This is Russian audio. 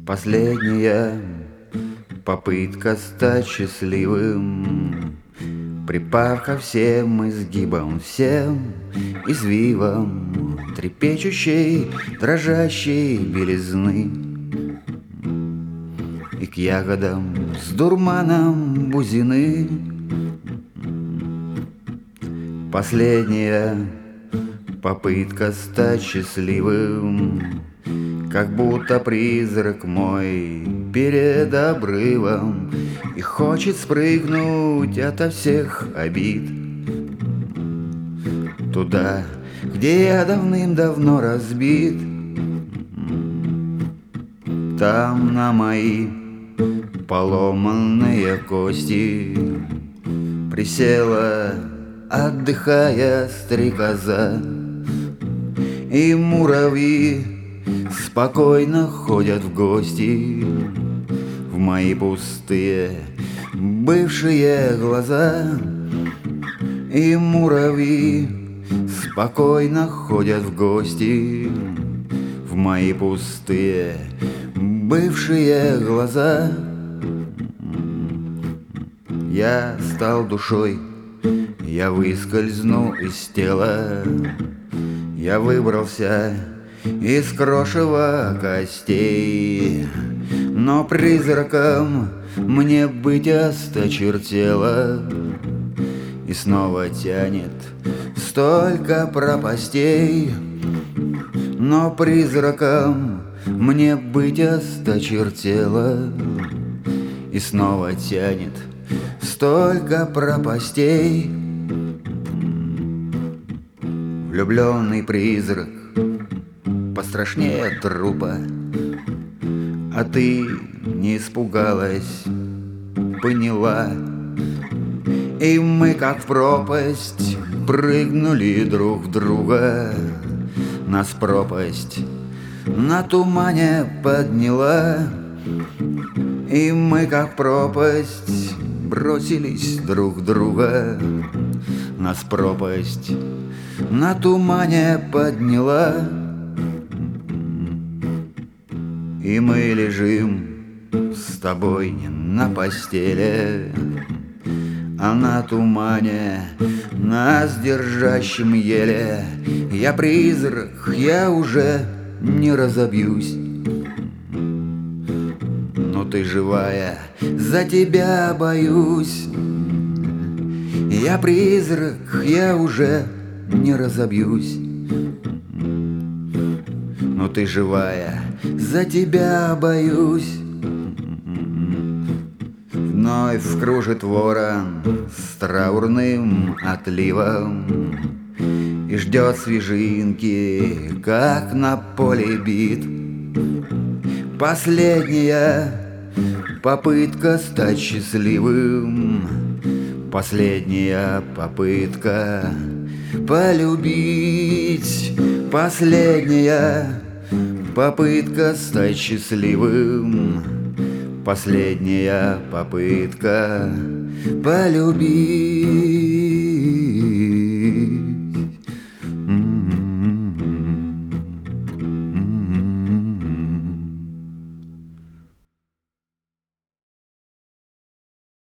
Последняя попытка стать счастливым, припав ко всем изгибам, всем извивам трепещущей, дрожащей белизны и к ягодам с дурманом бузины. Последняя попытка стать счастливым, как будто призрак мой перед обрывом и хочет спрыгнуть ото всех обид туда, где я давным-давно разбит. Там на мои поломанные кости присела, отдыхая, стрекоза, и муравьи спокойно ходят в гости в мои пустые бывшие глаза. И муравьи спокойно ходят в гости в мои пустые бывшие глаза. Я стал душой, я выскользну из тела, я выбрался из крошева костей, но призраком мне быть осточертело, и снова тянет столько пропастей. Но призраком мне быть осточертело, и снова тянет столько пропастей. Влюбленный призрак пострашнее трупа, а ты не испугалась, поняла. И мы, как в пропасть, прыгнули друг в друга. Нас пропасть на тумане подняла. И мы, как пропасть, бросились друг в друга. Нас пропасть на тумане подняла. И мы лежим с тобой на постели, а на тумане, нас держащим еле. Я призрак, я уже не разобьюсь, но ты живая, за тебя боюсь. Я призрак, я уже не разобьюсь, но ты живая, за тебя боюсь. Вновь кружит ворон с траурным отливом и ждет свежинки, как на поле бит. Последняя попытка стать счастливым, последняя попытка полюбить, последняя попытка стать счастливым, последняя попытка полюбить.